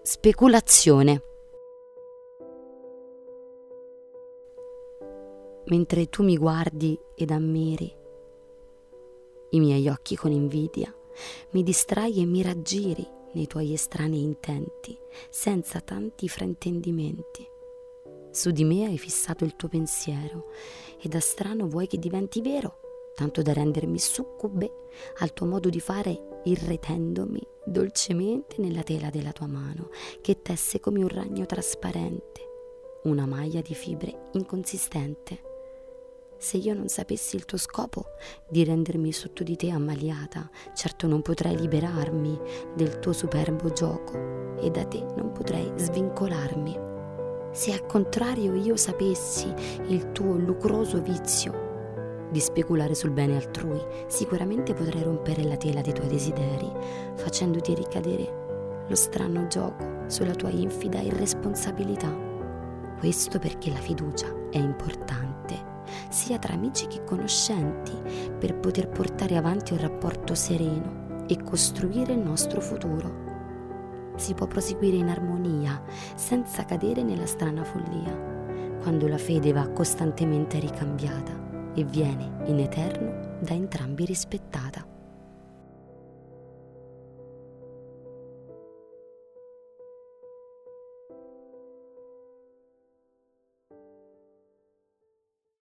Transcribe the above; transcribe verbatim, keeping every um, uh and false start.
Speculazione. Mentre tu mi guardi ed ammiri i miei occhi con invidia, mi distrai e mi raggiri nei tuoi estranei intenti, senza tanti fraintendimenti. Su di me hai fissato il tuo pensiero e da strano vuoi che diventi vero, tanto da rendermi succube al tuo modo di fare, irretendomi dolcemente nella tela della tua mano, che tesse come un ragno trasparente una maglia di fibre inconsistente. Se io non sapessi il tuo scopo di rendermi sotto di te ammaliata, certo non potrei liberarmi del tuo superbo gioco e da te non potrei svincolarmi. Se al contrario io sapessi il tuo lucroso vizio di speculare sul bene altrui, sicuramente potrei rompere la tela dei tuoi desideri, facendoti ricadere lo strano gioco sulla tua infida irresponsabilità. Questo perché la fiducia è importante, sia tra amici che conoscenti, per poter portare avanti un rapporto sereno e costruire il nostro futuro. Si può proseguire in armonia senza cadere nella strana follia, quando la fede va costantemente ricambiata e viene in eterno da entrambi rispettata.